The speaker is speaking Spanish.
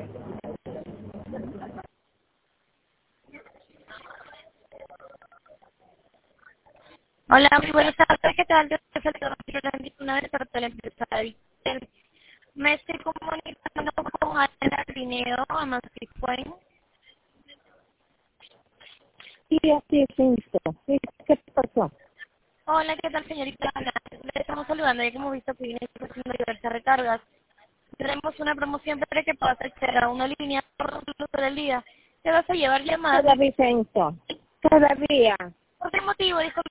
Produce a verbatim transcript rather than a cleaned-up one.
Hola, muy buenas tardes. ¿Qué tal? Yo soy el una vez para la empresa de Vicente. Me estoy comunicando con Ana Dinero, a Madrid Point. Sí, así es, listo. Sí, ¿qué pasó? Hola, ¿qué tal, señorita Ana? Le estamos saludando, ya que hemos visto que viene haciendo diversas recargas. Tenemos una promoción para que puedas acceder a una línea por el día. Te vas a llevar llamadas. Todavía, Vicenzo. Todavía. ¿Por qué motivo? Disculpe.